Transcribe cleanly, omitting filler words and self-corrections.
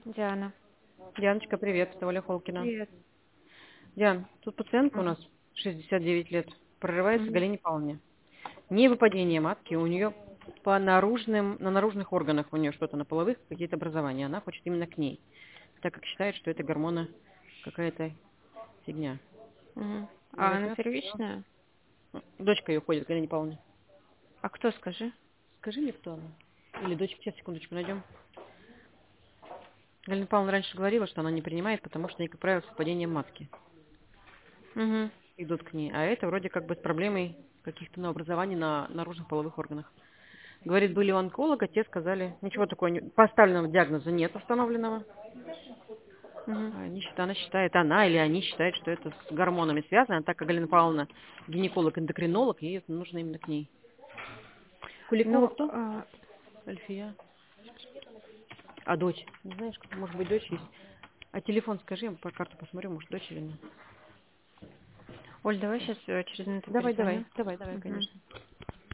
Диана. Дианочка, привет, это Оля Холкина. Привет. Диан, тут пациентка у Мгм. нас 69 лет, прорывается Мгм. Галине Павловне. Не выпадение матки, у нее на наружных органах у нее что-то, на половых какие-то образования. Она хочет именно к ней, так как считает, что это гормона какая-то фигня. Мгм. А она Говорят, первичная? дочка ее ходит, Галине Павловне. А кто, скажи? Скажи мне, кто она? Или дочка, сейчас, секундочку, найдем. Галина Павловна раньше говорила, что она не принимает, потому что они, как правило, с выпадением матки Угу. идут к ней. А это вроде как бы с проблемой каких-то новообразований на наружных половых органах. Говорит, были у онколога, те сказали, ничего такого, поставленного диагноза нет установленного. Угу. Она считает, она или они считают, что это с гормонами связано, а так как Галина Павловна гинеколог-эндокринолог, ей это нужно именно к ней. Куликова Ну, кто? Альфия. А дочь? Не знаешь, может быть, дочь есть? А телефон скажи, я по карту посмотрю, может, дочь или нет. Оль, давай сейчас через минуту Давай, перезвоню. давай, давай, давай, Угу. конечно.